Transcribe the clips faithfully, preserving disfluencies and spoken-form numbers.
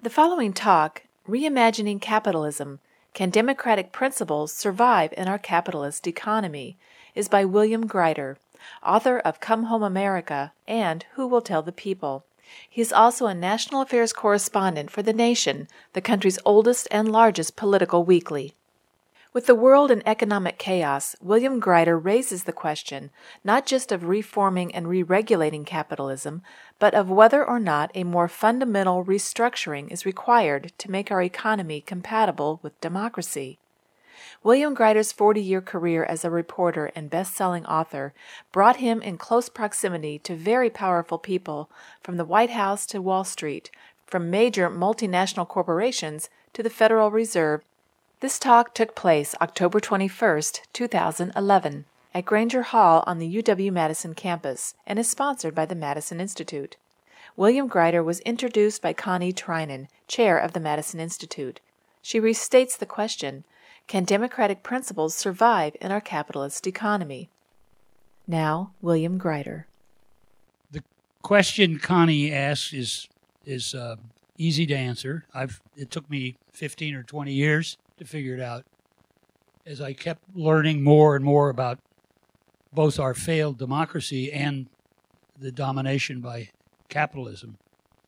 The following talk, Reimagining Capitalism, Can Democratic Principles Survive in Our Capitalist Economy, is by William Greider, author of Come Home America and Who Will Tell the People. He is also a national affairs correspondent for The Nation, the country's oldest and largest political weekly. With the world in economic chaos, William Greider raises the question not just of reforming and re-regulating capitalism, but of whether or not a more fundamental restructuring is required to make our economy compatible with democracy. William Greider's forty-year career as a reporter and best-selling author brought him in close proximity to very powerful people, from the White House to Wall Street, from major multinational corporations to the Federal Reserve. This talk took place October twenty-first, two thousand eleven, at Granger Hall on the U W-Madison campus and is sponsored by the Madison Institute. William Greider was introduced by Connie Trinan, chair of the Madison Institute. She restates the question, can democratic principles survive in our capitalist economy? Now, William Greider. The question Connie asks is is uh, easy to answer. I've it took me fifteen or twenty years to figure it out as I kept learning more and more about both our failed democracy and the domination by capitalism.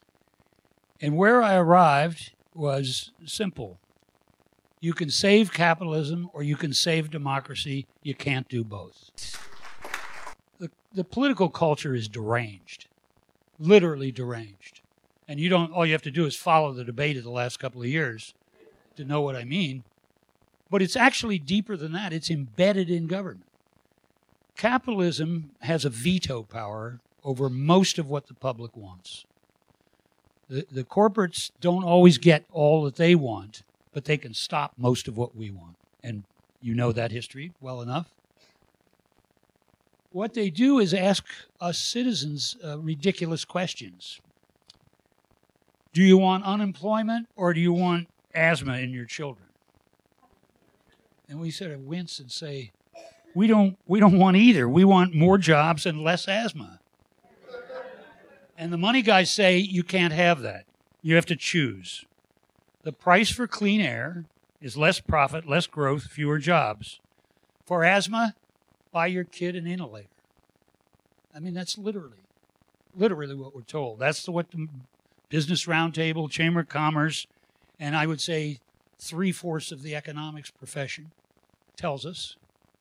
And where I arrived was simple. You can save capitalism or you can save democracy. You can't do both. The, the political culture is deranged, literally deranged. And you don't, all you have to do is follow the debate of the last couple of years to know what I mean. But it's actually deeper than that. It's embedded in government. Capitalism has a veto power over most of what the public wants. The, the corporates don't always get all that they want, but they can stop most of what we want. And you know that history well enough. What they do is ask us citizens uh, ridiculous questions. Do you want unemployment or do you want asthma in your children? And we sort of wince and say, we don't we don't want either. We want more jobs and less asthma. And the money guys say you can't have that. You have to choose. The price for clean air is less profit, less growth, fewer jobs. For asthma, buy your kid an inhalator. I mean, that's literally, literally what we're told. That's what the Business Roundtable, Chamber of Commerce, and I would say three-fourths of the economics profession tells us.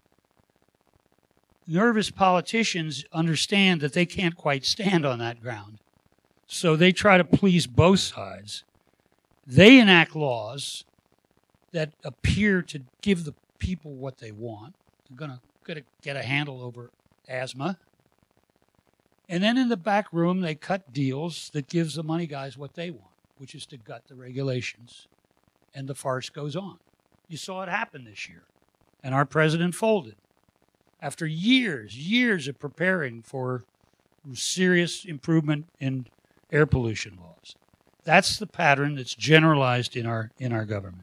Nervous politicians understand that they can't quite stand on that ground, so they try to please both sides. They enact laws that appear to give the people what they want. They're going to get a handle over asthma. And then in the back room, they cut deals that gives the money guys what they want, which is to gut the regulations. And the farce goes on. You saw it happen this year. And our president folded. After years, years of preparing for serious improvement in air pollution laws. That's the pattern that's generalized in our in our government.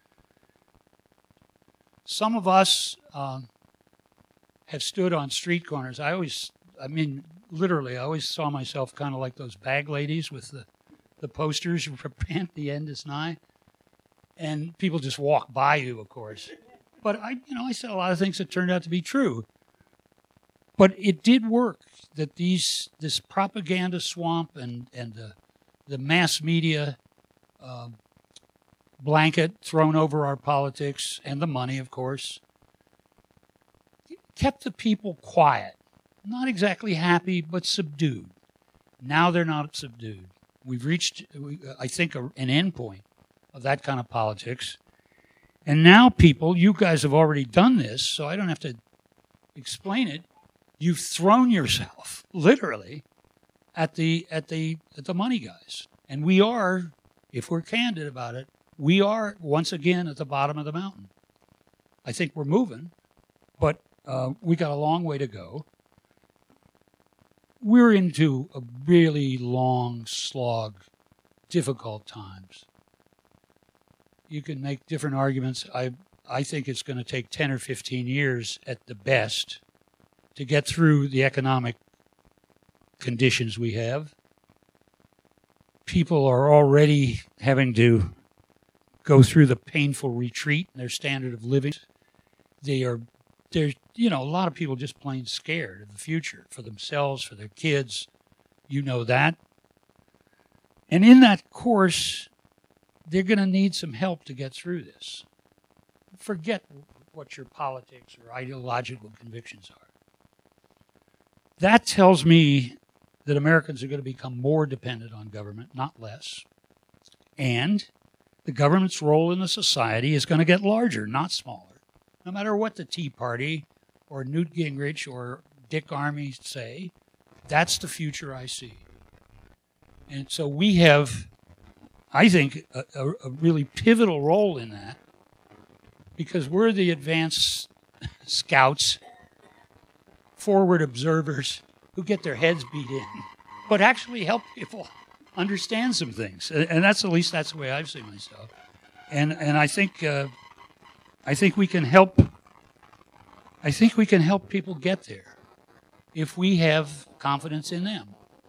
Some of us uh, have stood on street corners. I always, I mean, literally, I always saw myself kind of like those bag ladies with the, the posters, repent, the end is nigh. And people just walk by you, of course. But I, you know, I said a lot of things that turned out to be true. But it did work that these this propaganda swamp and and the the mass media uh, blanket thrown over our politics and the money, of course, kept the people quiet, not exactly happy, but subdued. Now they're not subdued. We've reached, I think, an end point of that kind of politics. And now people, you guys have already done this, so I don't have to explain it. You've thrown yourself, literally, at the at the at the money guys. And we are, if we're candid about it, we are once again at the bottom of the mountain. I think we're moving, but uh, we got a long way to go. We're into a really long slog, difficult times. You can make different arguments. I I think it's going to take ten or fifteen years at the best to get through the economic conditions we have. people are already having to go through the painful retreat in their standard of living. They are, there's, you know, a lot of people just plain scared of the future for themselves, for their kids. You know that. And in that course, they're going to need some help to get through this. Forget what your politics or ideological convictions are. That tells me that Americans are going to become more dependent on government, not less. And the government's role in the society is going to get larger, not smaller. No matter what the Tea Party or Newt Gingrich or Dick Armey say, that's the future I see. And so we have, I think, a, a, a really pivotal role in that, because we're the advanced scouts, forward observers who get their heads beat in, but actually help people understand some things. And that's, at least that's the way I've seen myself. And and I think uh, I think we can help. I think we can help people get there if we have confidence in them.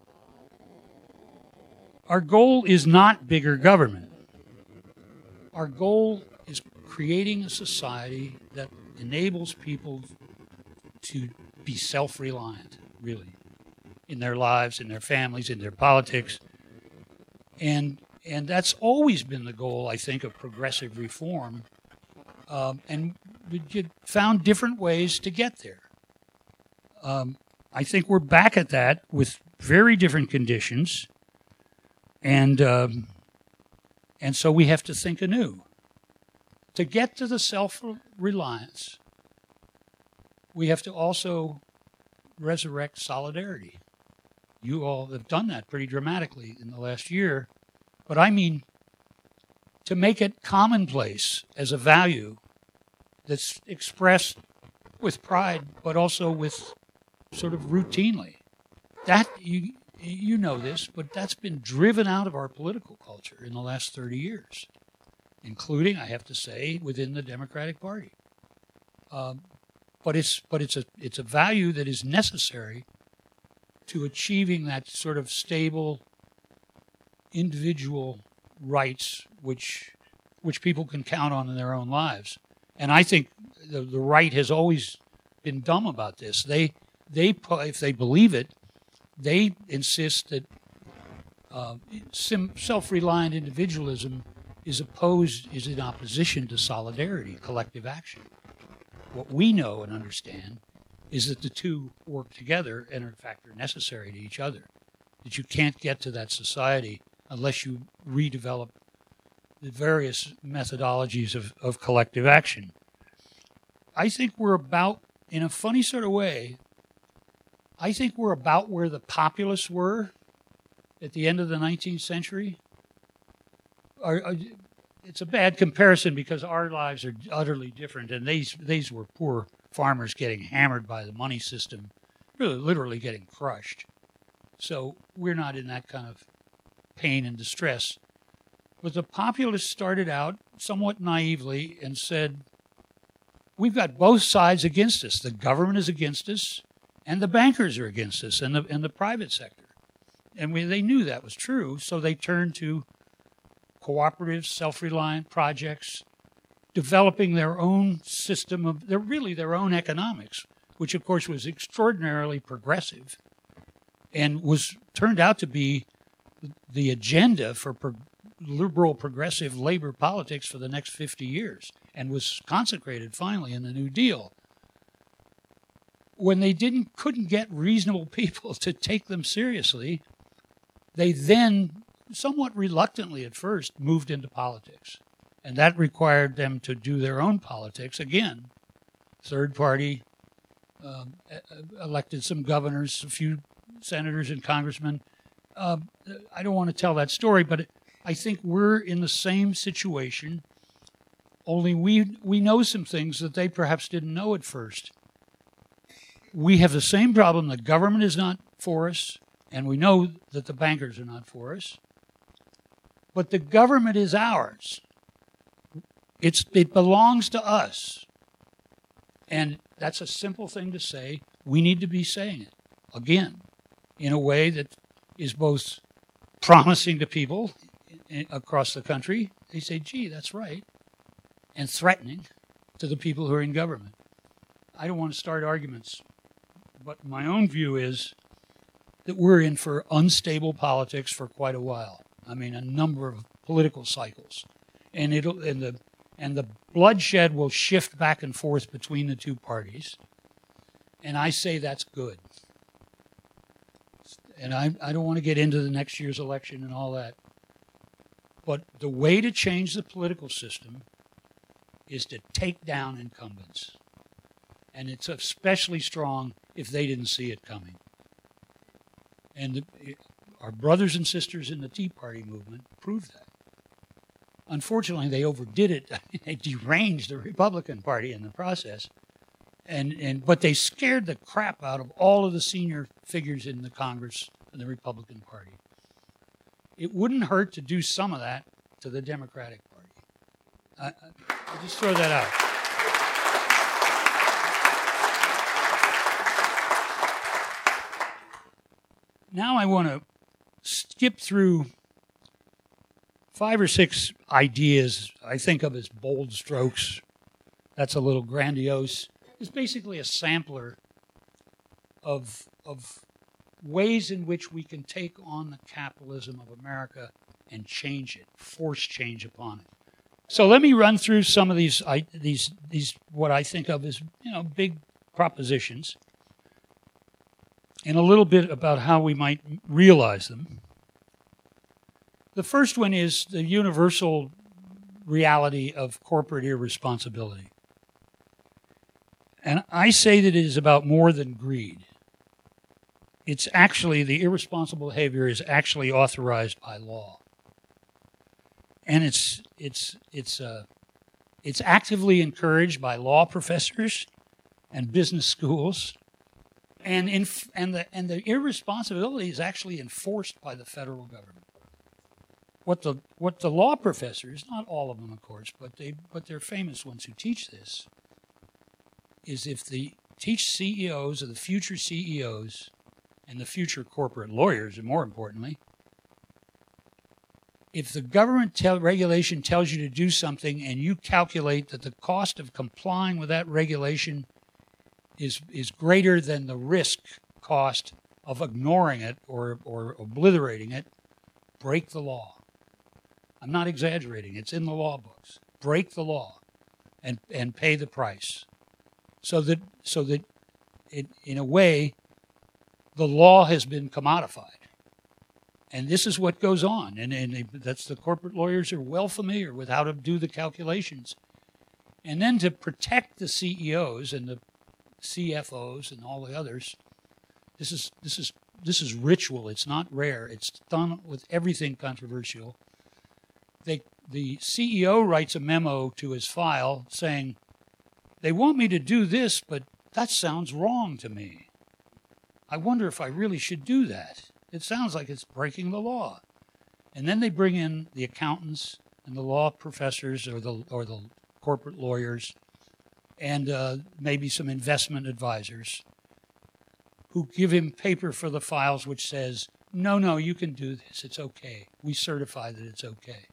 Our goal is not bigger government. Our goal is creating a society that enables people to be self-reliant, really, in their lives, in their families, in their politics. And and that's always been the goal, I think, of progressive reform. Um, and we found different ways to get there. Um, I think we're back at that with very different conditions. And um, and so we have to think anew. To get to the self-reliance, we have to also resurrect solidarity. You all have done that pretty dramatically in the last year. But I mean, to make it commonplace as a value that's expressed with pride, but also with sort of routinely. That, you you know this, but that's been driven out of our political culture in the last thirty years, including, I have to say, within the Democratic Party. Um, but it's but it's a it's a value that is necessary to achieving that sort of stable individual rights which which people can count on in their own lives. And I think the, the right has always been dumb about this. They they if they believe it, they insist that uh, self-reliant individualism is opposed, is in opposition to solidarity, collective action. What we know and understand is that the two work together and, in fact, are necessary to each other. That you can't get to that society unless you redevelop the various methodologies of, of collective action. I think we're about, in a funny sort of way, I think we're about where the populists were at the end of the nineteenth century. Are, are, it's a bad comparison because our lives are utterly different, and these these were poor farmers getting hammered by the money system, really literally getting crushed. So we're not in that kind of pain and distress. But the populists started out somewhat naively and said, we've got both sides against us. The government is against us, and the bankers are against us, and the, and the private sector. And we, they knew that was true, so they turned to cooperative, self-reliant projects, developing their own system of, they're really their own economics, which of course was extraordinarily progressive and was turned out to be the agenda for pro- liberal progressive labor politics for the next fifty years, and was consecrated finally in the New Deal. When they didn't couldn't get reasonable people to take them seriously, they then, somewhat reluctantly at first, moved into politics. And that required them to do their own politics. Again, third party, um, elected some governors, a few senators and congressmen. Uh, I don't want to tell that story, but I think we're in the same situation, only we we know some things that they perhaps didn't know at first. We have the same problem. The government is not for us, and we know that the bankers are not for us. But the government is ours. It's, it belongs to us. And that's a simple thing to say. We need to be saying it, again, in a way that is both promising to people across the country. They say, gee, that's right, and threatening to the people who are in government. I don't want to start arguments, but my own view is that we're in for unstable politics for quite a while. I mean, a number of political cycles, and it'll and the and the bloodshed will shift back and forth between the two parties, and I say that's good. And I I don't want to get into the next year's election and all that, but the way to change the political system is to take down incumbents. And it's especially strong if they didn't see it coming. And the, it, our brothers and sisters in the Tea Party movement proved that. Unfortunately, they overdid it. They deranged the Republican Party in the process. And, and but they scared the crap out of all of the senior figures in the Congress and the Republican Party. It wouldn't hurt to do some of that to the Democratic Party. I, I, I'll just throw that out. Now I want to skip through five or six ideas I think of as bold strokes. That's a little grandiose. It's basically a sampler of, of ways in which we can take on the capitalism of America and change it, force change upon it. So let me run through some of these, I, these, these what I think of as, you know, big propositions, and a little bit about how we might realize them. The first one is the universal reality of corporate irresponsibility. And I say that it is about more than greed. It's actually, the irresponsible behavior is actually authorized by law. And it's it's it's uh, it's actively encouraged by law professors and business schools. And in, and the and the irresponsibility is actually enforced by the federal government. What the what the law professors, not all of them, of course, but they but they're famous ones who teach this, is if the teach C E Os or the future C E Os and the future corporate lawyers, and more importantly, if the government tell, regulation tells you to do something and you calculate that the cost of complying with that regulation is is greater than the risk cost of ignoring it or, or obliterating it, break the law. I'm not exaggerating. It's in the law books. Break the law and, and pay the price. So that so that it, in a way, the law has been commodified. And this is what goes on. And, and they, that's the corporate lawyers are well familiar with how to do the calculations. And then to protect the C E Os and the C F Os and all the others, this is this is this is ritual. It's not rare. It's done with everything controversial. They, the C E O writes a memo to his file saying, they want me to do this, but that sounds wrong to me. I wonder if I really should do that. It sounds like it's breaking the law. And then they bring in the accountants and the law professors or the or the corporate lawyers and uh, maybe some investment advisors who give him paper for the files which says, no, no, you can do this. It's okay. We certify that it's okay.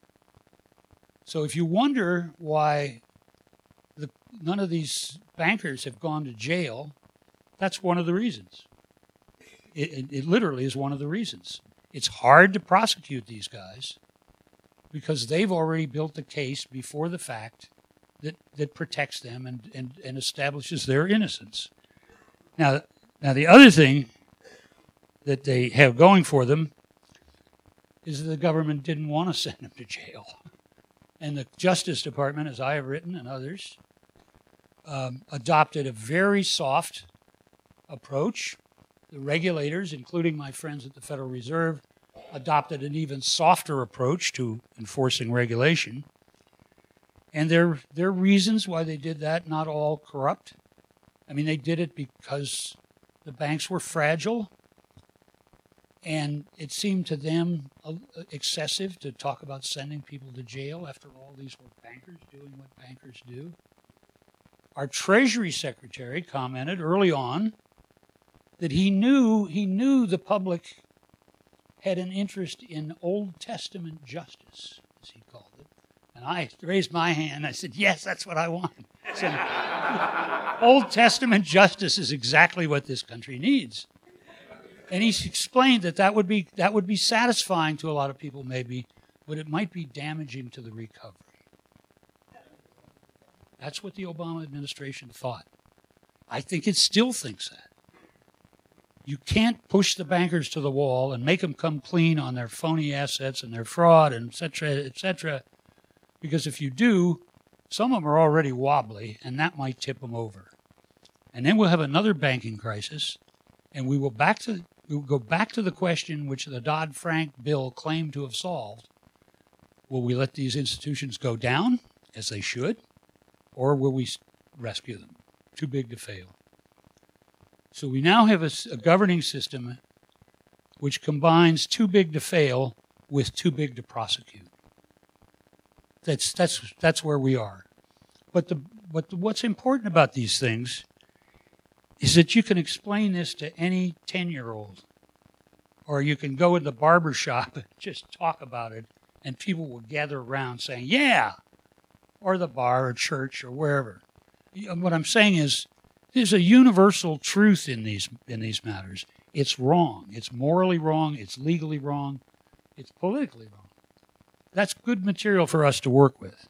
So if you wonder why the, none of these bankers have gone to jail, that's one of the reasons. It, it, it literally is one of the reasons. It's hard to prosecute these guys because they've already built a case before the fact that, that protects them and, and, and establishes their innocence. Now, now, the other thing that they have going for them is that the government didn't want to send them to jail. And the Justice Department, as I have written and others, um, adopted a very soft approach. The regulators, including my friends at the Federal Reserve, adopted an even softer approach to enforcing regulation. And there, there are reasons why they did that, not all corrupt. I mean, they did it because the banks were fragile, and it seemed to them excessive to talk about sending people to jail. After all, these were bankers doing what bankers do. Our Treasury Secretary commented early on that he knew he knew the public had an interest in Old Testament justice, as he called it. And I raised my hand. I said, yes, that's what I want. So, Old Testament justice is exactly what this country needs. And he explained that that would be that would be satisfying to a lot of people maybe, but it might be damaging to the recovery. That's what the Obama administration thought. I think it still thinks that. You can't push the bankers to the wall and make them come clean on their phony assets and their fraud and et cetera, et cetera, because if you do, some of them are already wobbly, and that might tip them over. And then we'll have another banking crisis, and we will back to we will go back to the question which the Dodd-Frank bill claimed to have solved. Will we let these institutions go down, as they should, or will we rescue them? Too big to fail. So we now have a, a governing system which combines too big to fail with too big to prosecute. That's that's that's where we are. But the but the, what's important about these things is that you can explain this to any ten-year-old, or you can go in the barber shop and just talk about it, and people will gather around saying, "Yeah," or the bar or church or wherever. What I'm saying is, there's a universal truth in these in these matters. It's wrong. It's morally wrong. It's legally wrong. It's politically wrong. That's good material for us to work with.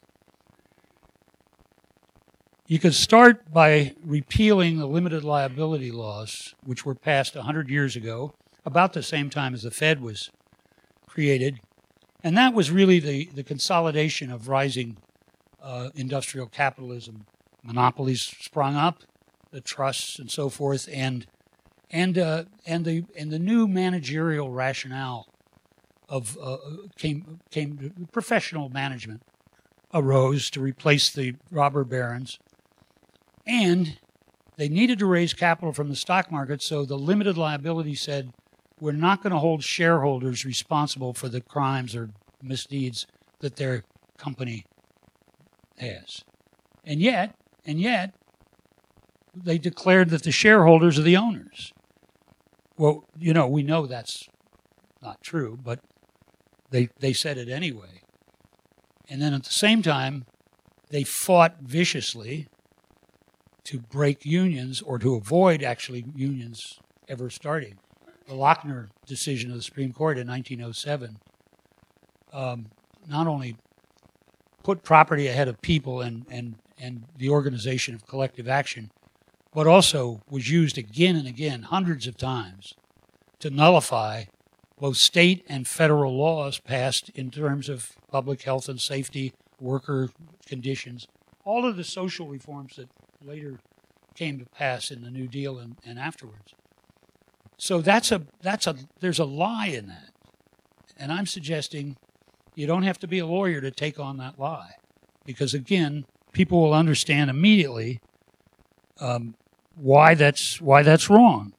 You could start by repealing the limited liability laws, which were passed one hundred years ago, about the same time as the Fed was created. And that was really the, the consolidation of rising uh, industrial capitalism. Monopolies sprung up, the trusts and so forth, and and uh, and the and the new managerial rationale of uh, came came professional management arose to replace the robber barons, and they needed to raise capital from the stock market. So the limited liability said, we're not going to hold shareholders responsible for the crimes or misdeeds that their company has, and yet and yet. They declared that the shareholders are the owners. Well, you know, we know that's not true, but they they said it anyway. And then at the same time, they fought viciously to break unions or to avoid actually unions ever starting. The Lochner decision of the Supreme Court in nineteen oh seven um, not only put property ahead of people and, and, and the organization of collective action, but also was used again and again, hundreds of times, to nullify both state and federal laws passed in terms of public health and safety, worker conditions, all of the social reforms that later came to pass in the New Deal and, and afterwards. So that's a that's a there's a lie in that. And I'm suggesting you don't have to be a lawyer to take on that lie. Because again, people will understand immediately um, why that's why that's wrong.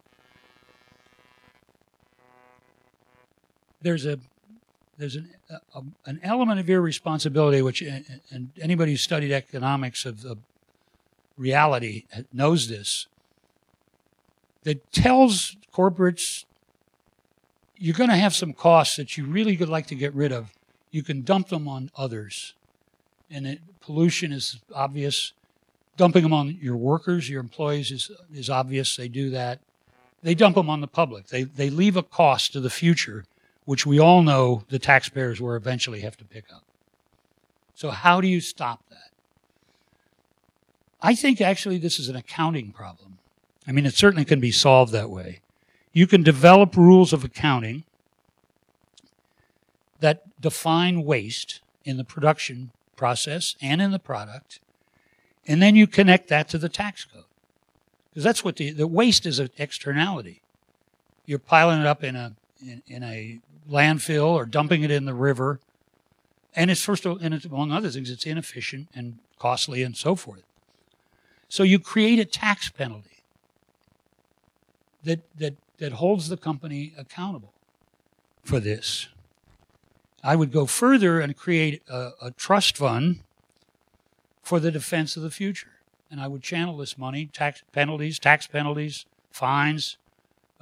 There's a there's an a, an element of irresponsibility which, and anybody who studied economics of the reality knows this, that tells corporates you're going to have some costs that you really would like to get rid of. You can dump them on others, and it, pollution is obvious. Dumping them on your workers, your employees, is is obvious. They do that. They dump them on the public. They they leave a cost to the future, which we all know the taxpayers will eventually have to pick up. So how do you stop that? I think actually this is an accounting problem. I mean, it certainly can be solved that way. You can develop rules of accounting that define waste in the production process and in the product, and then you connect that to the tax code. Because that's what the, the waste is, an externality. You're piling it up in a in, in a landfill or dumping it in the river, and it's first of, and it's, among other things, it's inefficient and costly and so forth. So you create a tax penalty that that that holds the company accountable for this. I would go further and create a, a trust fund for the defense of the future. And I would channel this money, tax penalties, tax penalties, fines,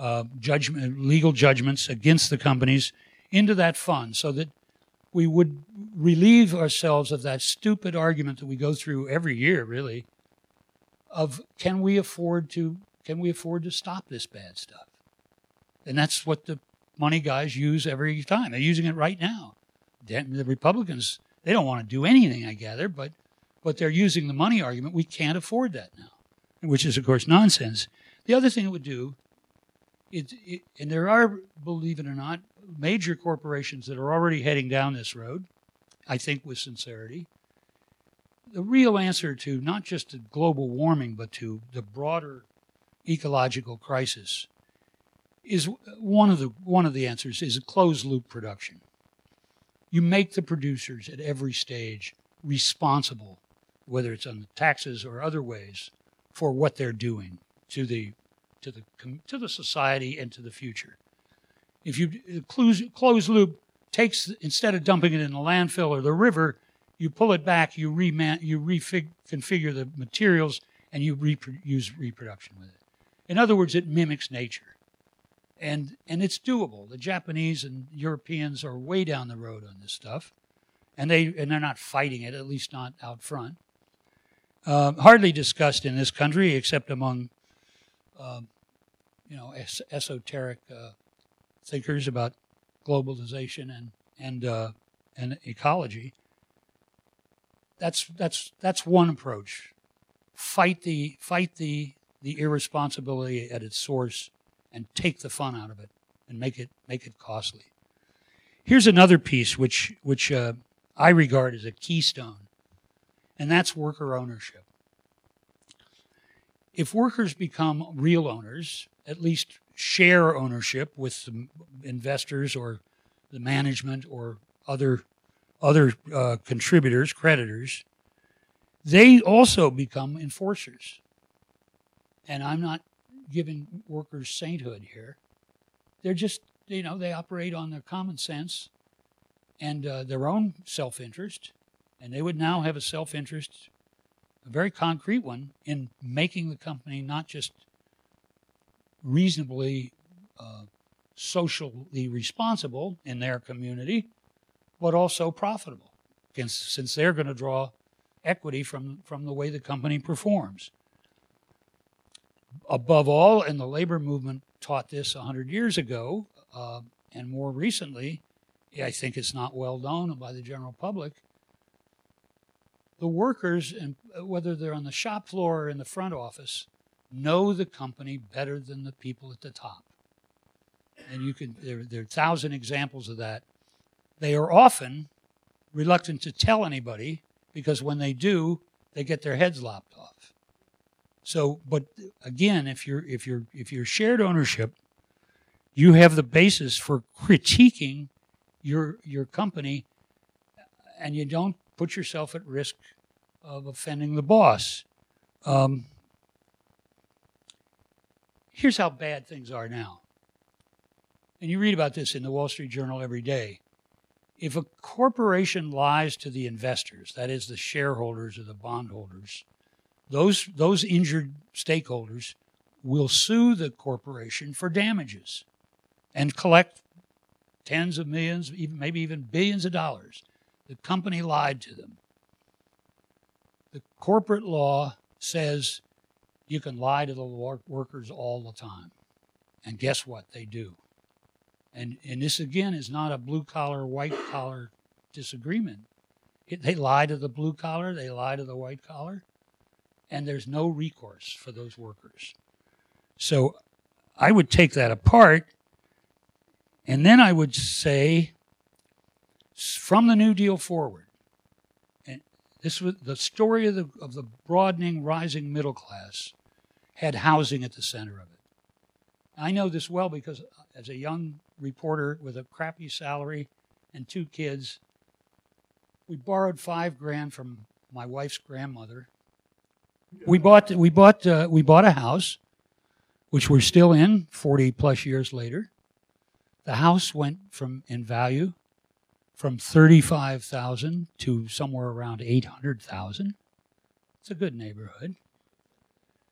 uh, judgment, legal judgments against the companies into that fund so that we would relieve ourselves of that stupid argument that we go through every year, really, of can we afford to can we afford to stop this bad stuff? And that's what the money guys use every time. They're using it right now. The Republicans, they don't want to do anything, I gather, but but they're using the money argument. We can't afford that now, which is, of course, nonsense. The other thing it would do, it, it, and there are, believe it or not, major corporations that are already heading down this road, I think with sincerity. The real answer to not just to global warming, but to the broader ecological crisis is one of the one of the answers is a closed loop production. You make the producers at every stage responsible, whether it's on the taxes or other ways, for what they're doing to the to the to the society and to the future. If you close closed loop takes instead of dumping it in the landfill or the river, you pull it back, you reman you reconfigure the materials, and you repro use reproduction with it. In other words, it mimics nature. And and it's doable. The Japanese and Europeans are way down the road on this stuff, and they and they're not fighting it, at least not out front. Uh, hardly discussed in this country, except among uh, you know es esoteric uh, thinkers about globalization and and uh, and ecology. That's that's that's one approach. Fight the fight the the irresponsibility at its source, and take the fun out of it, and make it make it costly. Here's another piece which which uh, I regard as a keystone, and that's worker ownership. If workers become real owners, at least share ownership with some investors or the management or other other uh, contributors, creditors, they also become enforcers. And I'm not giving workers sainthood here. They're just, you know, they operate on their common sense and uh, their own self-interest. And they would now have a self-interest, a very concrete one, in making the company not just reasonably uh, socially responsible in their community, but also profitable, since they're going to draw equity from, from the way the company performs. Above all, and the labor movement taught this one hundred years ago, uh, and more recently, I think it's not well known by the general public, the workers, and whether they're on the shop floor or in the front office, know the company better than the people at the top. And you can there, there are a thousand examples of that. They are often reluctant to tell anybody because when they do, they get their heads lopped off. So, but again, if you're if you're if you're shared ownership, you have the basis for critiquing your your company, and you don't put yourself at risk of offending the boss. Um, here's how bad things are now, and you read about this in the Wall Street Journal every day. If a corporation lies to the investors, that is the shareholders or the bondholders, Those, those injured stakeholders will sue the corporation for damages and collect tens of millions, even, maybe even billions of dollars. The company lied to them. The corporate law says you can lie to the workers all the time. And guess what? They do. And, and this, again, is not a blue-collar, white-collar disagreement. It, they lie to the blue-collar, they lie to the white-collar, and there's no recourse for those workers. So I would take that apart, and then I would say, from the New Deal forward, and this was the story of the, of the broadening, rising middle class, had housing at the center of it. I know this well because as a young reporter with a crappy salary and two kids, we borrowed five grand from my wife's grandmother. We bought we bought uh, we bought a house, which we're still in forty plus years later. The house went from in value from thirty-five thousand to somewhere around eight hundred thousand. It's a good neighborhood.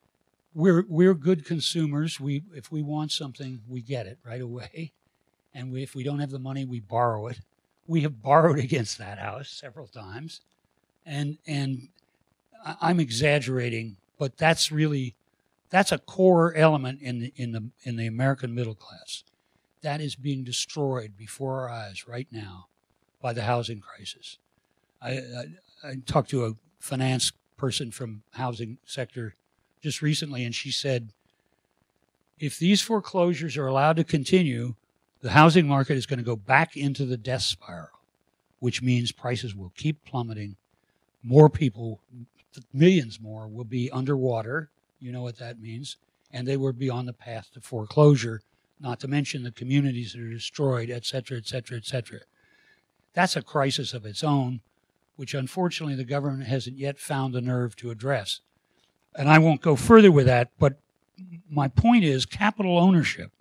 we're we're good consumers. We if we want something, we get it right away, and we, if we don't have the money, we borrow it. We have borrowed against that house several times, and and I'm exaggerating, but that's really that's a core element in the in the in the American middle class that is being destroyed before our eyes right now by the housing crisis. I I, I talked to a finance person from housing sector just recently, and she said, if these foreclosures are allowed to continue, the housing market is going to go back into the death spiral, which means prices will keep plummeting. More people, millions more, will be underwater. You know what that means. And they will be on the path to foreclosure, not to mention the communities that are destroyed, et cetera, et cetera, et cetera. That's a crisis of its own, which unfortunately the government hasn't yet found the nerve to address. And I won't go further with that, but my point is capital ownership.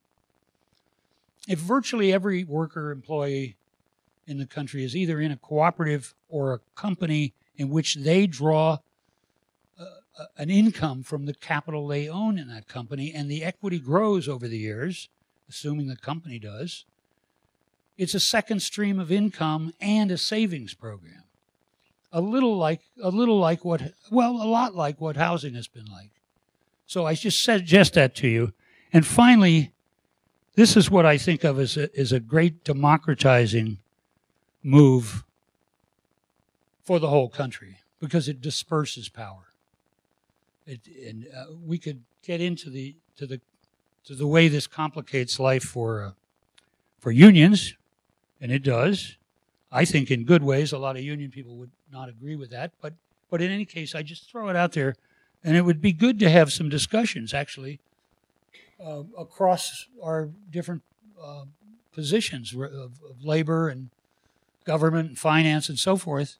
If virtually every worker employee in the country is either in a cooperative or a company in which they draw uh, an income from the capital they own in that company, and the equity grows over the years, assuming the company does, it's a second stream of income and a savings program. A little like, a little like what, well, a lot like what housing has been like. So I just suggest that to you. And finally, this is what I think of as a, as a great democratizing move for the whole country, because it disperses power. It, and uh, we could get into the to the to the way this complicates life for uh, for unions, and it does. I think in good ways. A lot of union people would not agree with that, but but in any case, I just throw it out there, and it would be good to have some discussions actually uh, across our different uh, positions of, of labor and government and finance and so forth.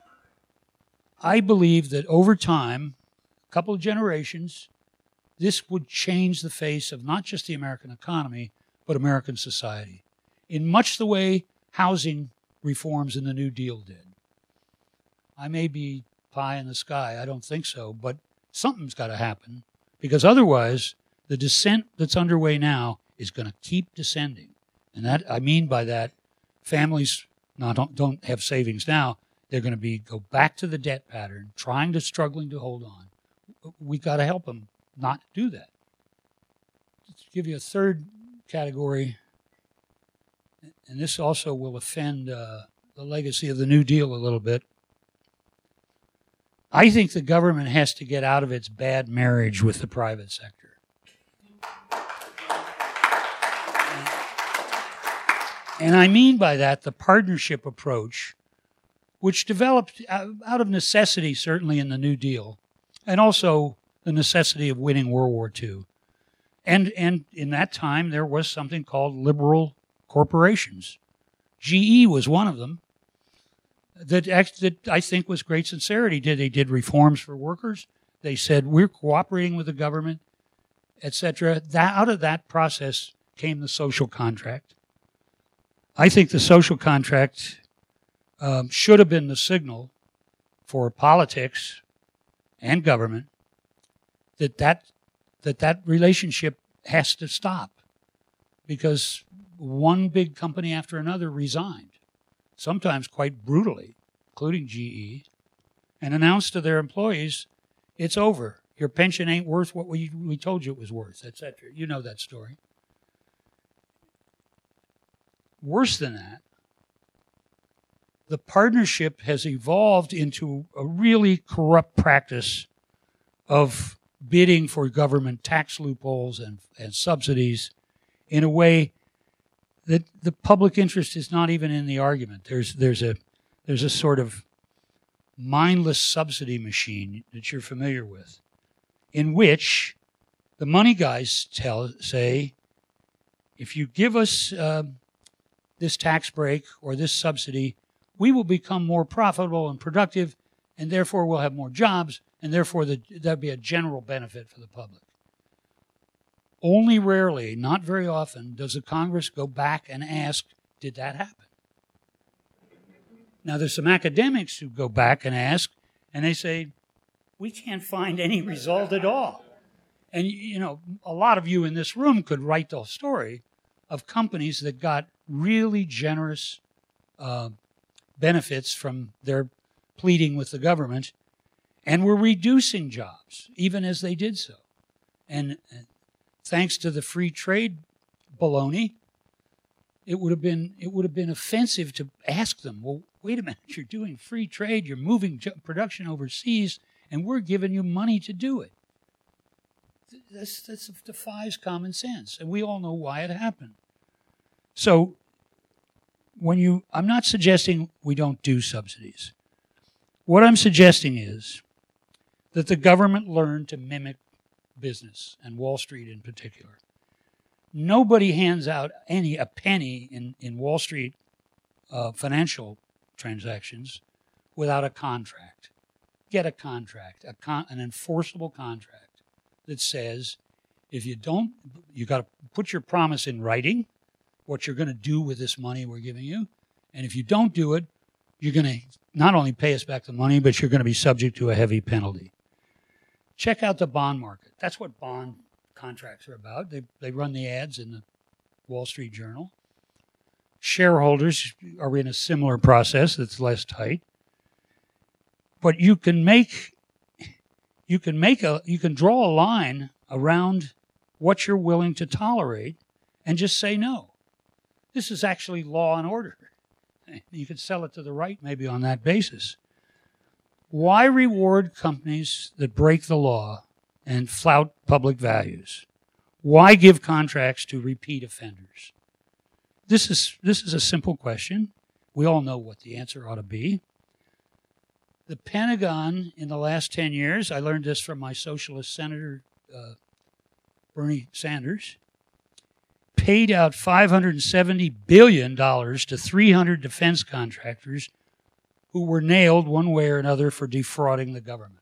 I believe that over time, a couple of generations, this would change the face of not just the American economy, but American society, in much the way housing reforms in the New Deal did. I may be pie in the sky, I don't think so, but something's got to happen, because otherwise the descent that's underway now is going to keep descending. And that I mean by that, families not, don't, don't have savings now. They're going to be go back to the debt pattern, trying to struggling to hold on. We've got to help them not do that. Let's give you a third category, and this also will offend uh, the legacy of the New Deal a little bit. I think the government has to get out of its bad marriage with the private sector. And I mean by that the partnership approach, which developed out of necessity, certainly in the New Deal, and also the necessity of winning World War Two. And, and in that time, there was something called liberal corporations. G E was one of them that, that I think was great sincerity. Did They did reforms for workers. They said, we're cooperating with the government, et cetera. That, out of that process came the social contract. I think the social contract Um, should have been the signal for politics and government that that, that that relationship has to stop, because one big company after another resigned, sometimes quite brutally, including G E, and announced to their employees, it's over. Your pension ain't worth what we, we told you it was worth, et cetera. You know that story. Worse than that, the partnership has evolved into a really corrupt practice of bidding for government tax loopholes and, and subsidies in a way that the public interest is not even in the argument. There's there's a there's a sort of mindless subsidy machine that you're familiar with, in which the money guys tell say, if you give us uh, this tax break or this subsidy, we will become more profitable and productive, and therefore we'll have more jobs, and therefore the, there'll be a general benefit for the public. Only rarely, not very often, does the Congress go back and ask, did that happen? Now, there's some academics who go back and ask, and they say, we can't find any result at all. And, you know, a lot of you in this room could write the story of companies that got really generous uh, benefits from their pleading with the government and were reducing jobs even as they did so. And uh, thanks to the free trade baloney, it would have been it would have been offensive to ask them, well, wait a minute, you're doing free trade, you're moving production overseas, and we're giving you money to do it. This, this defies common sense, and we all know why it happened. So, when you, I'm not suggesting we don't do subsidies. What I'm suggesting is that the government learn to mimic business, and Wall Street in particular. Nobody hands out any a penny in, in Wall Street uh, financial transactions without a contract. Get a contract, a con- an enforceable contract that says if you don't, you got to put your promise in writing, what you're going to do with this money we're giving you. And if you don't do it, you're going to not only pay us back the money, but you're going to be subject to a heavy penalty. Check out the bond market. That's what bond contracts are about. They they run the ads in the Wall Street Journal. Shareholders are in a similar process that's less tight. But you can make you can make a you can draw a line around what you're willing to tolerate and just say no. This is actually law and order. You could sell it to the right maybe on that basis. Why reward companies that break the law and flout public values? Why give contracts to repeat offenders? This is this is a simple question. We all know what the answer ought to be. The Pentagon in the last ten years, I learned this from my socialist senator, uh, Bernie Sanders, paid out five hundred seventy billion dollars to three hundred defense contractors who were nailed one way or another for defrauding the government.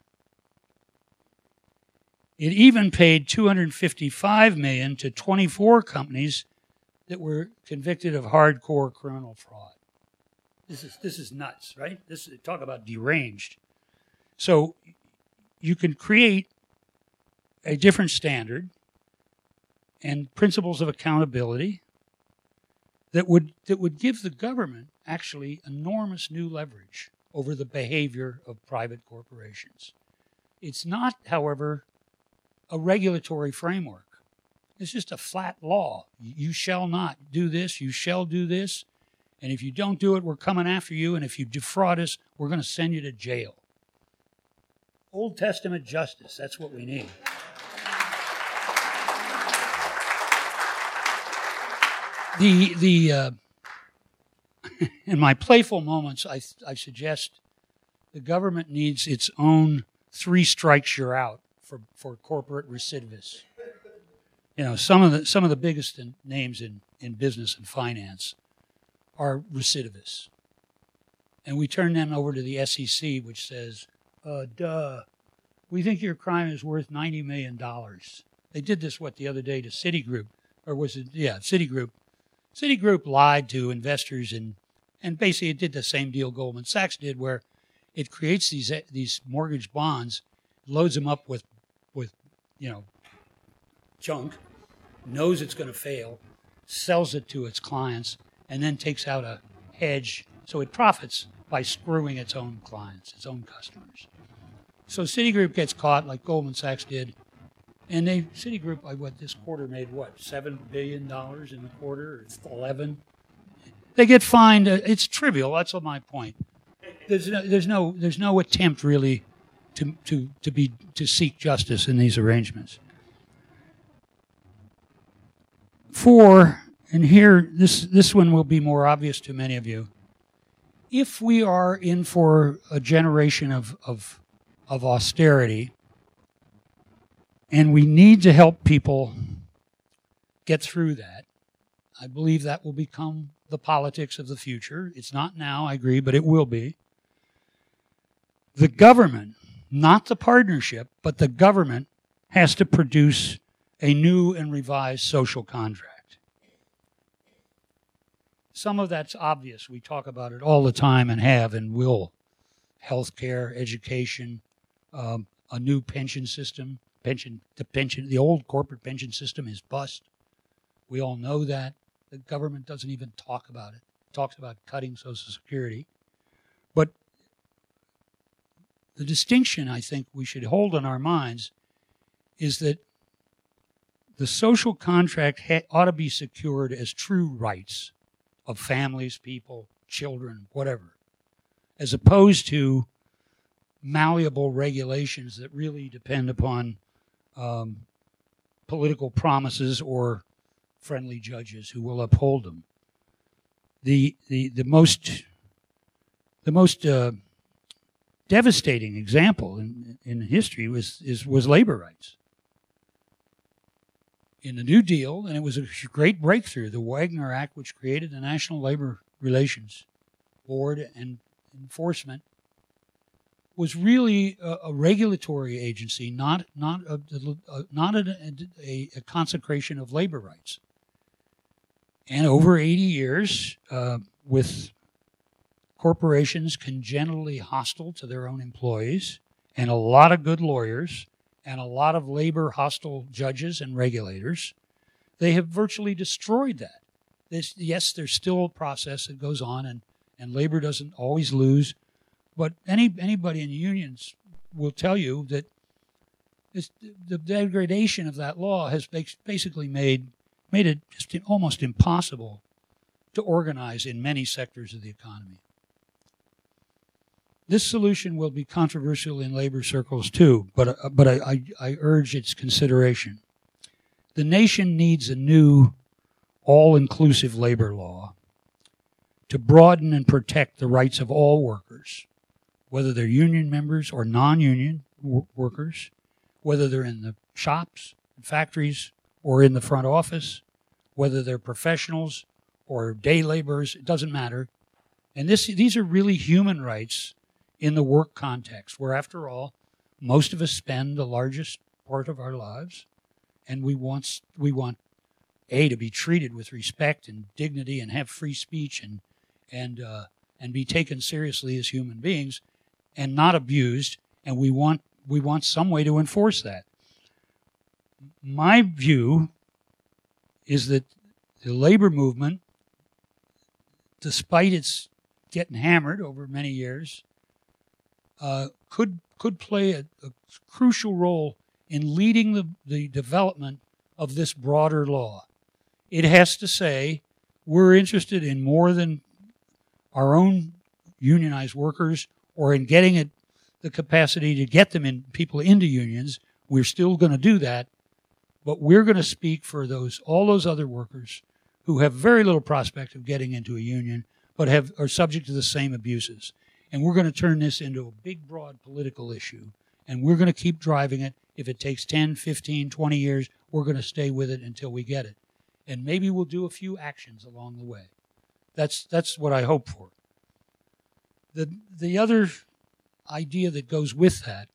It even paid two hundred fifty-five million dollars to twenty-four companies that were convicted of hardcore criminal fraud. This is this is nuts, right? This is, talk about deranged. So you can create a different standard and principles of accountability that would that would give the government actually enormous new leverage over the behavior of private corporations. It's not, however, a regulatory framework. It's just a flat law. You shall not do this, you shall do this, and if you don't do it, we're coming after you, and if you defraud us, we're going to send you to jail. Old Testament justice, that's what we need. The the uh, in my playful moments, I I suggest the government needs its own three strikes you're out for, for corporate recidivists. You know, some of the some of the biggest in, names in, in business and finance are recidivists, and we turn them over to the S E C, which says, uh, "Duh, we think your crime is worth ninety million dollars." They did this what the other day to Citigroup, or was it? Yeah, Citigroup. Citigroup lied to investors and, and basically it did the same deal Goldman Sachs did, where it creates these these mortgage bonds, loads them up with, with you know, junk, knows it's going to fail, sells it to its clients, and then takes out a hedge so it profits by screwing its own clients, its own customers. So Citigroup gets caught like Goldman Sachs did. And they, Citigroup, like what this quarter made, what, seven billion dollars in the quarter, or eleven? They get fined. Uh, it's trivial. That's my point. There's no, there's no, there's no attempt really to to to be to seek justice in these arrangements. Four, and here this this one will be more obvious to many of you. If we are in for a generation of of of austerity, and we need to help people get through that, I believe that will become the politics of the future. It's not now, I agree, but it will be. The government, not the partnership, but the government has to produce a new and revised social contract. Some of that's obvious. We talk about it all the time and have and will. Healthcare, education, um, a new pension system, pension, the pension, the old corporate pension system is bust. We all know that. The government doesn't even talk about it. It talks about cutting Social Security. But the distinction I think we should hold in our minds is that the social contract ha- ought to be secured as true rights of families, people, children, whatever, as opposed to malleable regulations that really depend upon um, political promises or friendly judges who will uphold them. The the the most the most uh, devastating example in in history was is was labor rights. In the New Deal, and it was a great breakthrough, the Wagner Act, which created the National Labor Relations Board and enforcement, was really a, a regulatory agency, not not a, a not a, a, a consecration of labor rights. And over eighty years, uh, with corporations congenitally hostile to their own employees, and a lot of good lawyers, and a lot of labor hostile judges and regulators, they have virtually destroyed that. This, yes, there's still a process that goes on, and, and labor doesn't always lose. But any anybody in unions will tell you that this, the degradation of that law has basically made made it just almost impossible to organize in many sectors of the economy. This solution will be controversial in labor circles too, but uh, but I, I, I urge its consideration. The nation needs a new, all-inclusive labor law to broaden and protect the rights of all workers, whether they're union members or non-union w- workers, whether they're in the shops, factories, or in the front office, whether they're professionals or day laborers, it doesn't matter. And this these are really human rights in the work context, where, after all, most of us spend the largest part of our lives, and we want we want a to be treated with respect and dignity, and have free speech, and and uh, and be taken seriously as human beings, and not abused. And we want we want some way to enforce that. My view is that the labor movement, despite its getting hammered over many years, uh, could could play a, a crucial role in leading the, the development of this broader law. It has to say, we're interested in more than our own unionized workers, or in getting it the capacity to get them in people into unions. We're still going to do that, but we're going to speak for those all those other workers who have very little prospect of getting into a union, but have are subject to the same abuses. And we're going to turn this into a big, broad political issue, and we're going to keep driving it. If it takes ten, fifteen, twenty years, we're going to stay with it until we get it. And maybe we'll do a few actions along the way. That's that's what I hope for. The the other idea that goes with that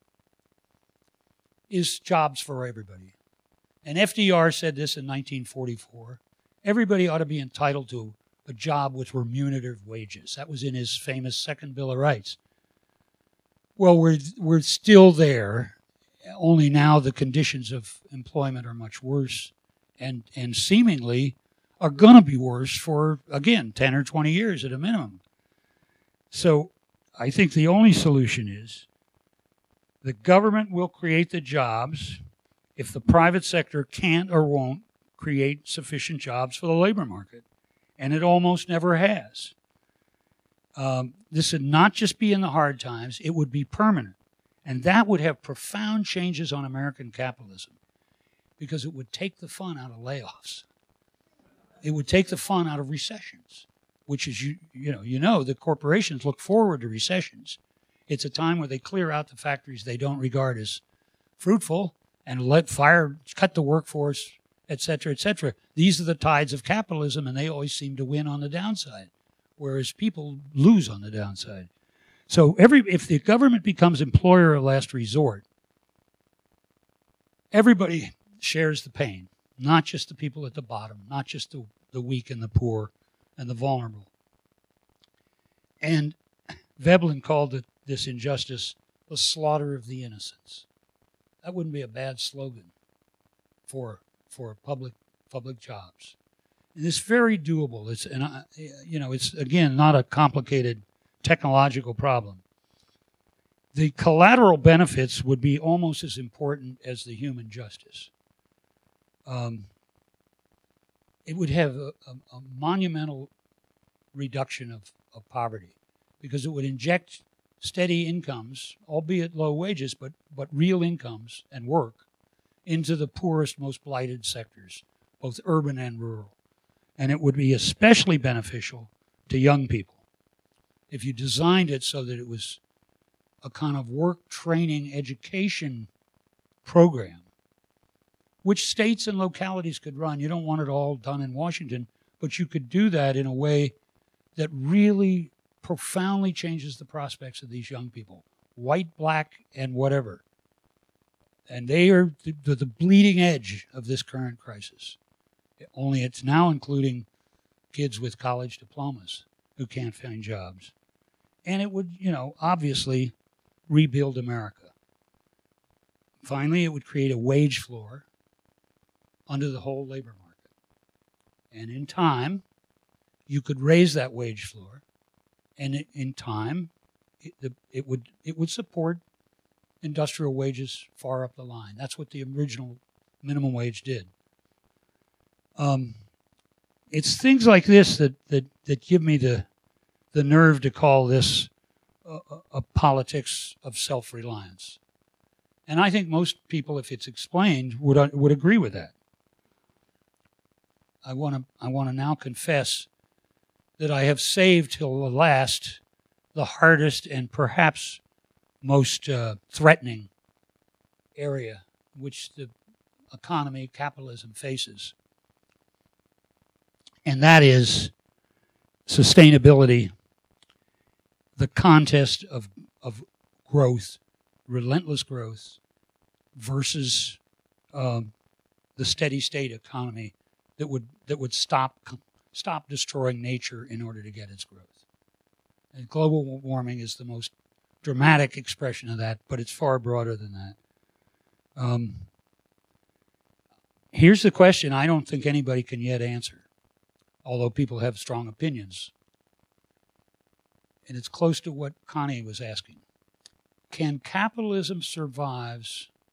is jobs for everybody. And F D R said this in nineteen forty-four. Everybody ought to be entitled to a job with remunerative wages. That was in his famous Second Bill of Rights. Well, we're we're still there, only now the conditions of employment are much worse, and and seemingly are going to be worse for, again, ten or twenty years at a minimum. So I think the only solution is the government will create the jobs if the private sector can't or won't create sufficient jobs for the labor market. And it almost never has. Um, this would not just be in the hard times, it would be permanent. And that would have profound changes on American capitalism, because it would take the fun out of layoffs. It would take the fun out of recessions, which is, you, you know, you know, the corporations look forward to recessions. It's a time where they clear out the factories they don't regard as fruitful and let fire, cut the workforce, et cetera, et cetera. These are the tides of capitalism, and they always seem to win on the downside, whereas people lose on the downside. So every if the government becomes employer of last resort, everybody shares the pain, not just the people at the bottom, not just the, the weak and the poor and the vulnerable. And Veblen called it, this injustice, the slaughter of the innocents. That wouldn't be a bad slogan for for public public jobs. And it's very doable. It's and I, you know, it's again not a complicated technological problem. The collateral benefits would be almost as important as the human justice. Um, it would have a, a, a monumental reduction of, of poverty because it would inject steady incomes, albeit low wages, but, but real incomes and work into the poorest, most blighted sectors, both urban and rural. And it would be especially beneficial to young people if you designed it so that it was a kind of work training education program, which states and localities could run. You don't want it all done in Washington, but you could do that in a way that really profoundly changes the prospects of these young people, white, black, and whatever. And they are the, the, the bleeding edge of this current crisis. Only it's now including kids with college diplomas who can't find jobs. And it would, you know, obviously rebuild America. Finally, it would create a wage floor under the whole labor market. And in time, you could raise that wage floor, and in time, it, the, it would it would support industrial wages far up the line. That's what the original minimum wage did. Um, it's things like this that, that, that give me the the nerve to call this a, a politics of self-reliance. And I think most people, if it's explained, would would agree with that. I want to I want to now confess that I have saved till the last the hardest and perhaps most uh, threatening area which the economy, capitalism, faces. And that is sustainability, the contest of of growth, relentless growth, versus um, the steady state economy that would that would stop stop destroying nature in order to get its growth. And global warming is the most dramatic expression of that, but it's far broader than that. Um, here's the question I don't think anybody can yet answer, although people have strong opinions. And it's close to what Connie was asking. Can capitalism survive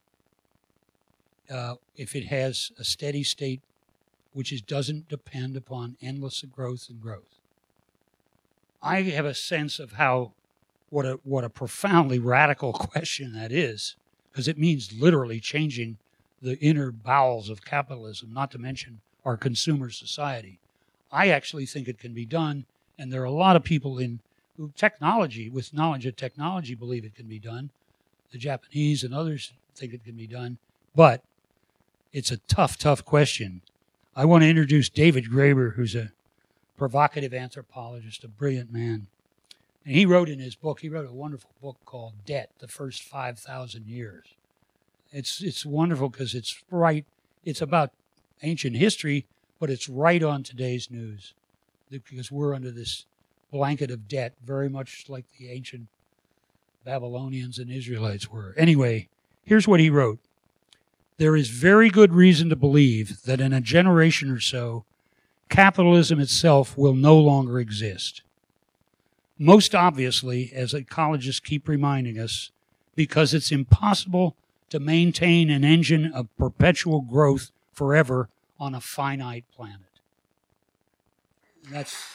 uh, if it has a steady state which is, doesn't depend upon endless growth and growth? I have a sense of how what a what a profoundly radical question that is, because it means literally changing the inner bowels of capitalism, not to mention our consumer society. I actually think it can be done, and there are a lot of people in who technology, with knowledge of technology, believe it can be done. The Japanese and others think it can be done, but it's a tough, tough question. I want to introduce David Graeber, who's a provocative anthropologist, a brilliant man. And he wrote in his book, he wrote a wonderful book called Debt, The First five thousand Years. It's it's wonderful because it's right, it's about ancient history, but it's right on today's news because we're under this blanket of debt, very much like the ancient Babylonians and Israelites were. Anyway, here's what he wrote. There is very good reason to believe that in a generation or so, capitalism itself will no longer exist. Most obviously, as ecologists keep reminding us, because it's impossible to maintain an engine of perpetual growth forever on a finite planet. That's...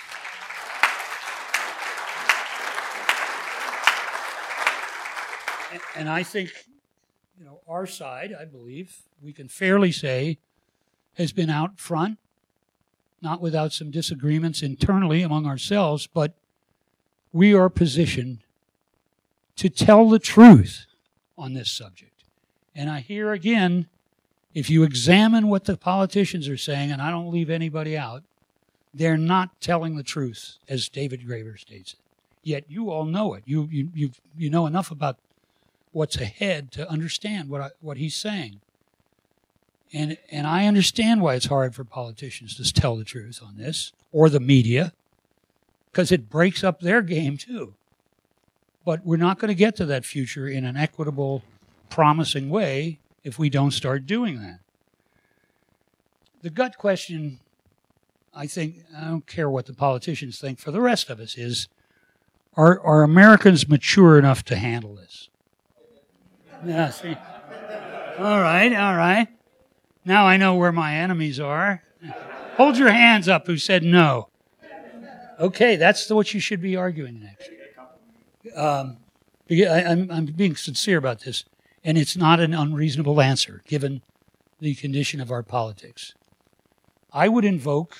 And I think, you know, our side, I believe, we can fairly say, has been out front, not without some disagreements internally among ourselves, but we are positioned to tell the truth on this subject. And I hear again, if you examine what the politicians are saying, and I don't leave anybody out, they're not telling the truth, as David Graeber states it. Yet you all know it. You you you you know enough about what's ahead to understand what I, what he's saying. And and I understand why it's hard for politicians to tell the truth on this, or the media, because it breaks up their game too. But we're not going to get to that future in an equitable, promising way if we don't start doing that. The gut question, I think, I don't care what the politicians think, for the rest of us is, are, are Americans mature enough to handle this? Yeah, see. All right, all right. Now I know where my enemies are. Hold your hands up who said no. Okay, that's what you should be arguing next. Um, I, I'm, I'm being sincere about this, and it's not an unreasonable answer, given the condition of our politics. I would invoke,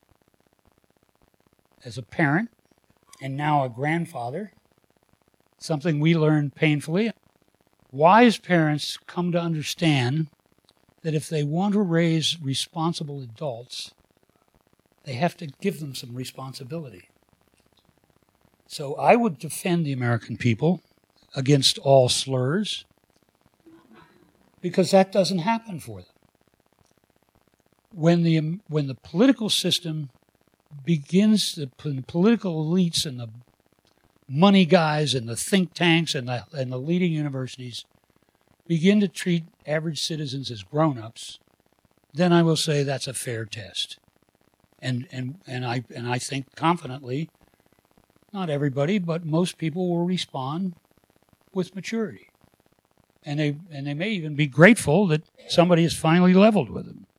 as a parent, and now a grandfather, something we learned painfully. Wise parents come to understand that if they want to raise responsible adults, they have to give them some responsibility. So I would defend the American people against all slurs, because that doesn't happen for them. When the when the political system begins, the political elites and the money guys and the think tanks and the, and the leading universities begin to treat average citizens as grown-ups, then I will say that's a fair test. And and and I and I think confidently, not everybody, but most people will respond with maturity. And they and they may even be grateful that somebody has finally leveled with them.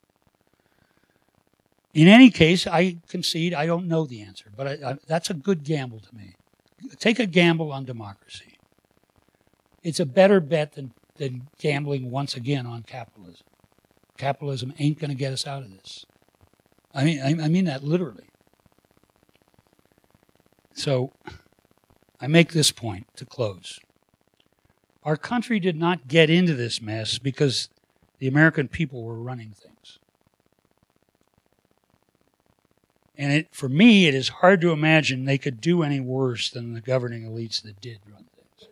In any case, I concede I don't know the answer, but I, I, that's a good gamble to me. Take a gamble on democracy. It's a better bet than, than gambling once again on capitalism. Capitalism ain't going to get us out of this. I mean, I, I mean that literally. So, I make this point to close. Our country did not get into this mess because the American people were running things. And it, for me, it is hard to imagine they could do any worse than the governing elites that did run things.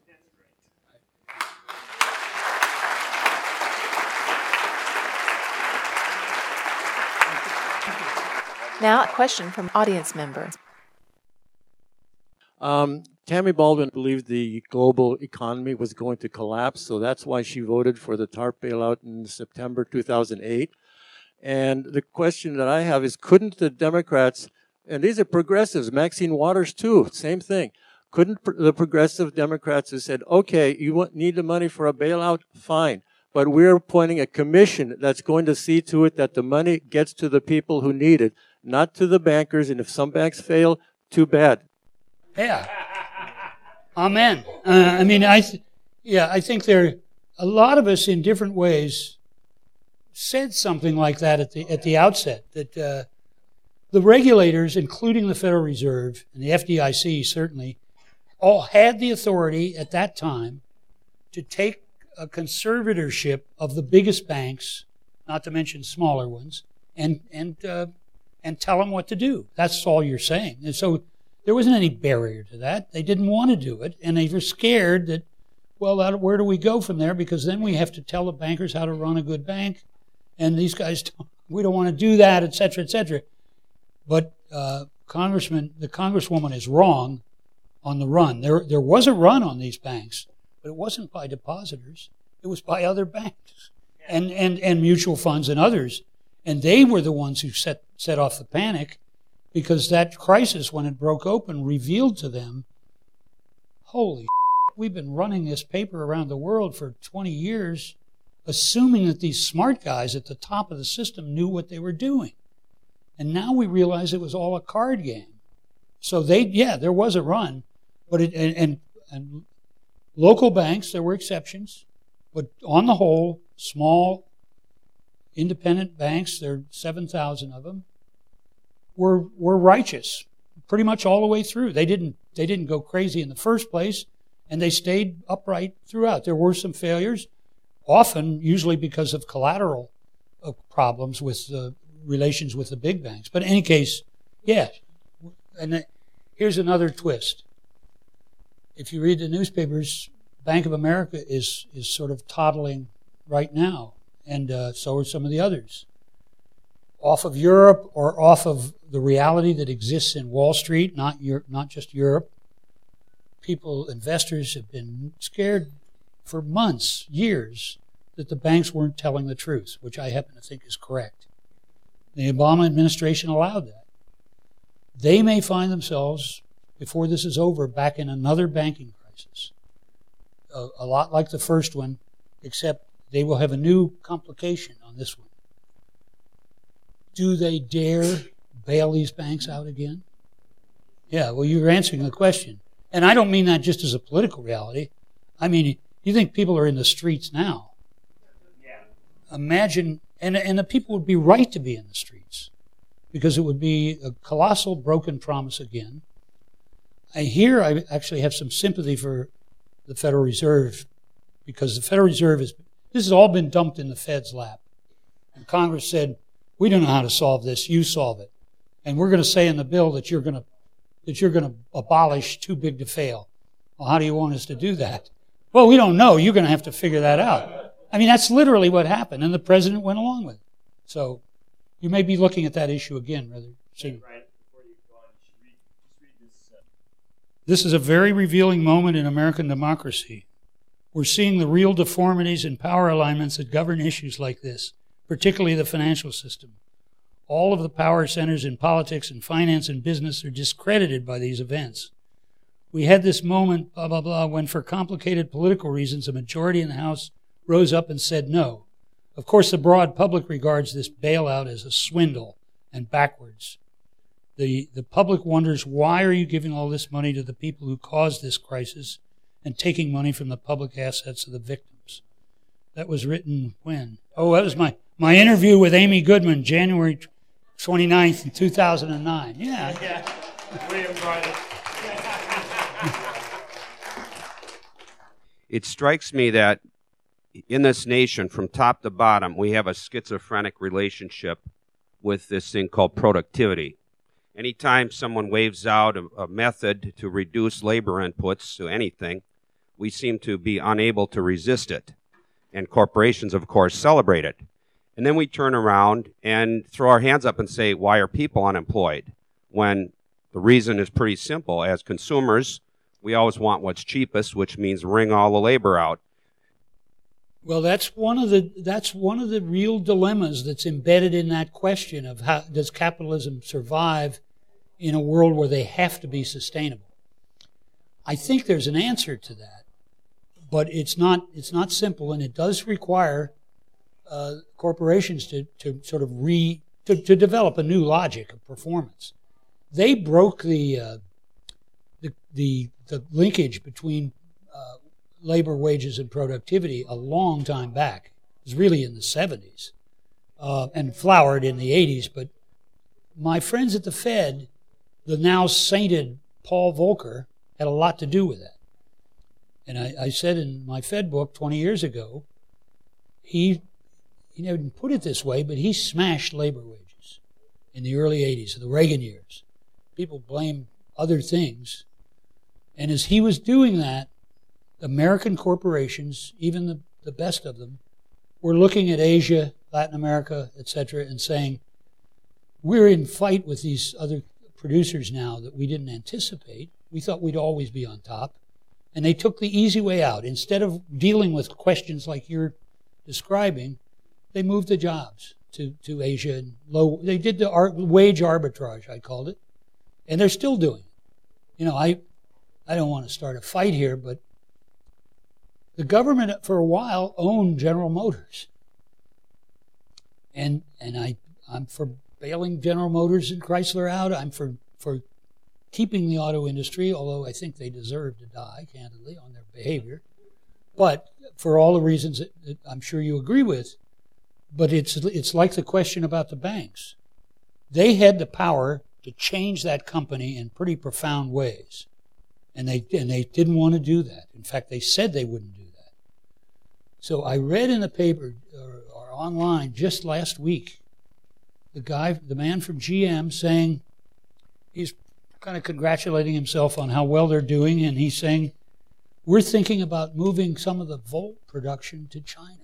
Now, a question from audience members. Um, Tammy Baldwin believed the global economy was going to collapse, so that's why she voted for the TARP bailout in September two thousand eight. And the question that I have is, couldn't the Democrats, and these are progressives, Maxine Waters too, same thing, couldn't the progressive Democrats have said, okay, you want, need the money for a bailout? Fine. But we're appointing a commission that's going to see to it that the money gets to the people who need it, not to the bankers, and if some banks fail, too bad. Yeah. Amen. Uh, I mean, I, th- yeah, I think there, a lot of us in different ways said something like that at the at the outset, that uh, the regulators, including the Federal Reserve and the F D I C certainly, all had the authority at that time to take a conservatorship of the biggest banks, not to mention smaller ones, and and uh, and tell them what to do. That's all you're saying. And so there wasn't any barrier to that. They didn't want to do it, and they were scared that, well, that, where do we go from there? Because then we have to tell the bankers how to run a good bank. And these guys, don't, we don't want to do that, et cetera, et cetera. But uh, Congressman, the Congresswoman is wrong on the run. There, there was a run on these banks, but it wasn't by depositors. It was by other banks and, and, and mutual funds and others. And they were the ones who set, set off the panic, because that crisis, when it broke open, revealed to them, holy shit, we've been running this paper around the world for twenty years, assuming that these smart guys at the top of the system knew what they were doing. And now we realize it was all a card game. So they, yeah, there was a run, but it, and, and, and local banks, there were exceptions, but on the whole, small, independent banks, there are seven thousand of them, were were righteous pretty much all the way through. They didn't they didn't go crazy in the first place, and they stayed upright throughout. There were some failures, often, usually because of collateral uh, problems with the relations with the big banks. But in any case, yeah. And uh, here's another twist. If you read the newspapers, Bank of America is is sort of toddling right now, and uh, so are some of the others. Off of Europe, or off of the reality that exists in Wall Street, not Europe, not just Europe. People, investors have been scared for months, years, that the banks weren't telling the truth, which I happen to think is correct. The Obama administration allowed that. They may find themselves, before this is over, back in another banking crisis. A, a lot like the first one, except they will have a new complication on this one. Do they dare bail these banks out again? Yeah, well, you're answering the question. And I don't mean that just as a political reality. I mean, you think people are in the streets now. Yeah. Imagine, and, and the people would be right to be in the streets, because it would be a colossal broken promise again. I here I actually have some sympathy for the Federal Reserve, because the Federal Reserve is, this has all been dumped in the Fed's lap. And Congress said, we don't know how to solve this, you solve it. And we're going to say in the bill that you're going to that you're going to abolish too big to fail. Well, how do you want us to do that? Well, we don't know. You're going to have to figure that out. I mean, that's literally what happened, and the president went along with it. So you may be looking at that issue again rather soon. This is a very revealing moment in American democracy. We're seeing the real deformities and power alignments that govern issues like this, particularly the financial system. All of the power centers in politics and finance and business are discredited by these events. We had this moment, blah, blah, blah, when for complicated political reasons, a majority in the House rose up and said no. Of course, the broad public regards this bailout as a swindle and backwards. The, the public wonders, why are you giving all this money to the people who caused this crisis and taking money from the public assets of the victims? That was written when? Oh, that was my, my interview with Amy Goodman, January twenty-ninth in two thousand nine. Yeah. Yeah. William Grider. It strikes me that in this nation, from top to bottom, we have a schizophrenic relationship with this thing called productivity. Anytime someone waves out a, a method to reduce labor inputs to anything, we seem to be unable to resist it. And corporations, of course, celebrate it. And then we turn around and throw our hands up and say, why are people unemployed? When the reason is pretty simple. As consumers, we always want what's cheapest, which means wring all the labor out. Well, that's one of the that's one of the real dilemmas that's embedded in that question of how does capitalism survive in a world where they have to be sustainable. I think there's an answer to that, but it's not it's not simple, and it does require uh, corporations to, to sort of re to, to develop a new logic of performance. They broke the uh, the, the the linkage between uh, labor, wages, and productivity a long time back. It was really in the seventies uh, and flowered in the eighties. But my friends at the Fed, the now sainted Paul Volcker, had a lot to do with that. And I, I said in my Fed book twenty years ago, he he didn't put it this way, but he smashed labor wages in the early eighties, the Reagan years. People blame other things. And as he was doing that, American corporations, even the, the best of them, were looking at Asia, Latin America, et cetera, and saying, we're in fight with these other producers now that we didn't anticipate. We thought we'd always be on top. And they took the easy way out. Instead of dealing with questions like you're describing, they moved the jobs to, to Asia. And low. They did the ar- wage arbitrage, I called it. And they're still doing it. You know, I, I don't want to start a fight here, but the government for a while owned General Motors. And and I, I'm for bailing General Motors and Chrysler out. I'm for, for keeping the auto industry, although I think they deserve to die, candidly, on their behavior. But for all the reasons that, that I'm sure you agree with, but it's it's like the question about the banks. They had the power to change that company in pretty profound ways. And they and they didn't want to do that. In fact, they said they wouldn't do that. So I read in the paper or, or online just last week, the guy, the man from G M saying he's kind of congratulating himself on how well they're doing, and he's saying, we're thinking about moving some of the Volt production to China.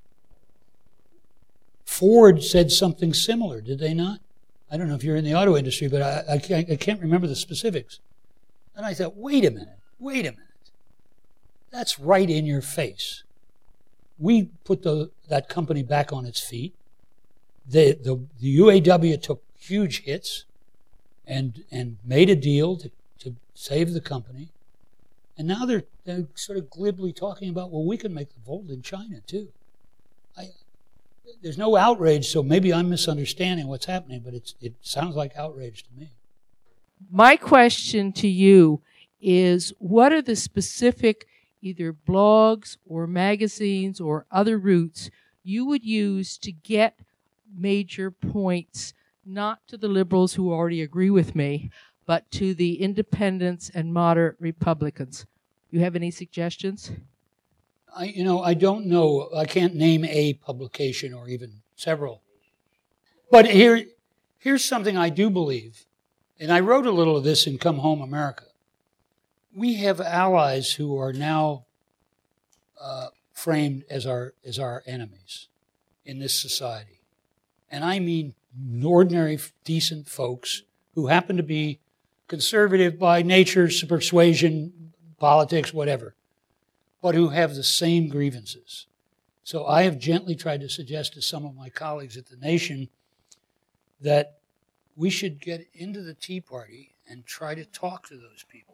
Ford said something similar, did they not? I don't know if you're in the auto industry, but I, I, can't, I can't remember the specifics. And I thought, wait a minute, wait a minute. That's right in your face. we put the, that company back on its feet. The, the, the U A W took huge hits and and made a deal to, to save the company. And now they're, they're sort of glibly talking about, well, we can make the Volt in China too. I, there's no outrage, so maybe I'm misunderstanding what's happening, but it's, it sounds like outrage to me. My question to you is, what are the specific either blogs or magazines or other routes you would use to get major points, not to the liberals who already agree with me, but to the independents and moderate Republicans? You have any suggestions? I, you know, I don't know. I can't name a publication or even several. But here, here's something I do believe, and I wrote a little of this in Come Home America. We have allies who are now uh, framed as our as our enemies in this society. And I mean ordinary, decent folks who happen to be conservative by nature, persuasion, politics, whatever, but who have the same grievances. So I have gently tried to suggest to some of my colleagues at the Nation that we should get into the Tea Party and try to talk to those people.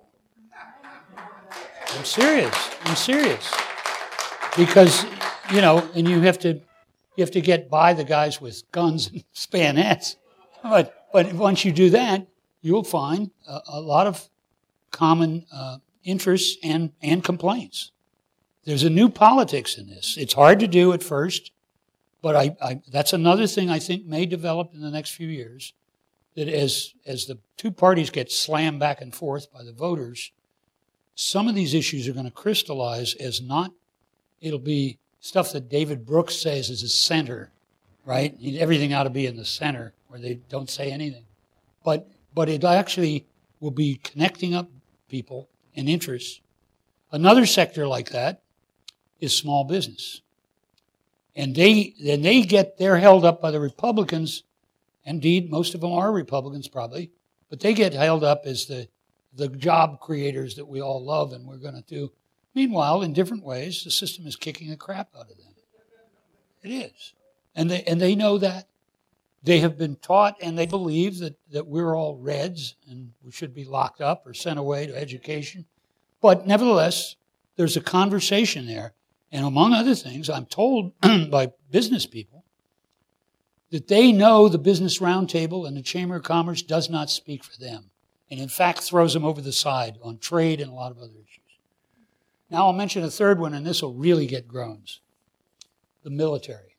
I'm serious. I'm serious. Because, you know, and you have to you have to get by the guys with guns and bayonets. But but once you do that, you'll find a, a lot of common uh, interests and, and complaints. There's a new politics in this. It's hard to do at first, but I, I that's another thing I think may develop in the next few years, that as as the two parties get slammed back and forth by the voters, some of these issues are going to crystallize as not, it'll be stuff that David Brooks says is a center, right? Everything ought to be in the center where they don't say anything. But but it actually will be connecting up people and interests. Another sector like that is small business. And they then they get, they're held up by the Republicans. Indeed, most of them are Republicans probably, but they get held up as the the job creators that we all love and we're going to do. Meanwhile, in different ways, the system is kicking the crap out of them. It is. And they and they know that. They have been taught and they believe that, that we're all Reds and we should be locked up or sent away to education. But nevertheless, there's a conversation there. And among other things, I'm told by business people that they know the Business Roundtable and the Chamber of Commerce does not speak for them, and in fact throws them over the side on trade and a lot of other issues. Now I'll mention a third one, and this will really get groans. The military.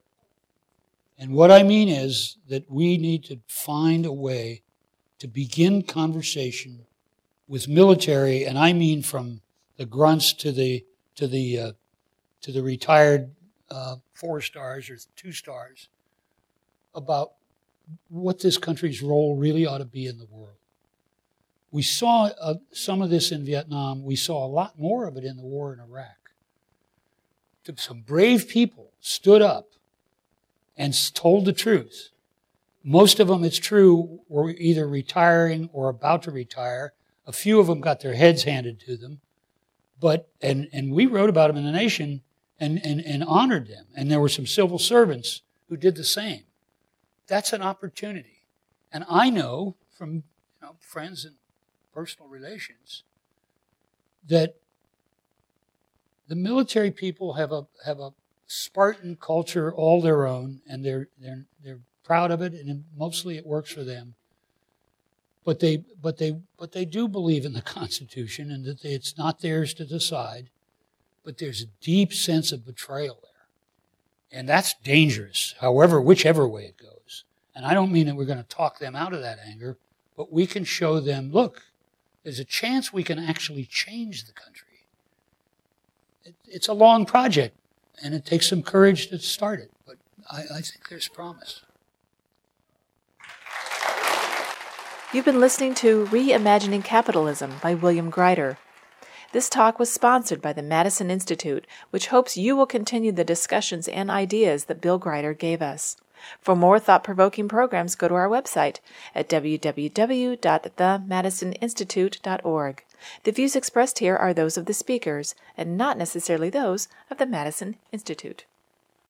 And what I mean is that we need to find a way to begin conversation with military, and I mean from the grunts to the to the uh, to the retired uh, four stars or two stars, about what this country's role really ought to be in the world. We saw uh, some of this in Vietnam. We saw a lot more of it in the war in Iraq. Some brave people stood up and told the truth. Most of them, it's true, were either retiring or about to retire. A few of them got their heads handed to them. But and, and we wrote about them in the Nation and, and, and honored them. And there were some civil servants who did the same. That's an opportunity. And I know from you know, friends and personal relations that the military people have a have a Spartan culture all their own, and they're they're they're proud of it, and mostly it works for them. But they but they but they do believe in the Constitution, and that they, it's not theirs to decide. But there's a deep sense of betrayal there, and that's dangerous. However, whichever way it goes. And I don't mean that we're going to talk them out of that anger, but we can show them, look, there's a chance we can actually change the country. It, it's a long project, and it takes some courage to start it, but I, I think there's promise. You've been listening to Reimagining Capitalism by William Greider. This talk was sponsored by the Madison Institute, which hopes you will continue the discussions and ideas that Bill Greider gave us. For more thought-provoking programs, go to our website at w w w dot the madison institute dot org. The views expressed here are those of the speakers, and not necessarily those of the Madison Institute.